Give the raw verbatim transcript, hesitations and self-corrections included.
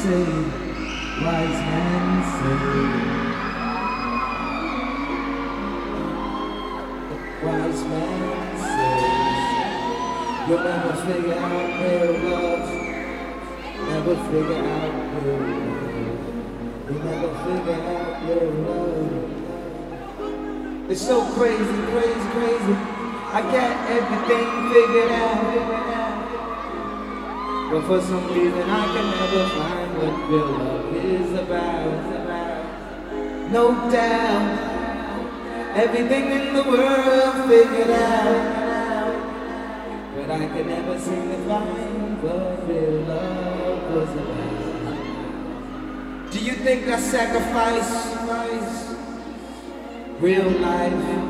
say, wise men say, wise men say, you'll never figure out real love, never figure out real love, you'll never figure out real love. It's so crazy, crazy, crazy. I got everything figured out, but for some reason I can never find what real love is about. No doubt, everything in the world figured out, but I could never seem to find what real love was about. Do you think I sacrifice real life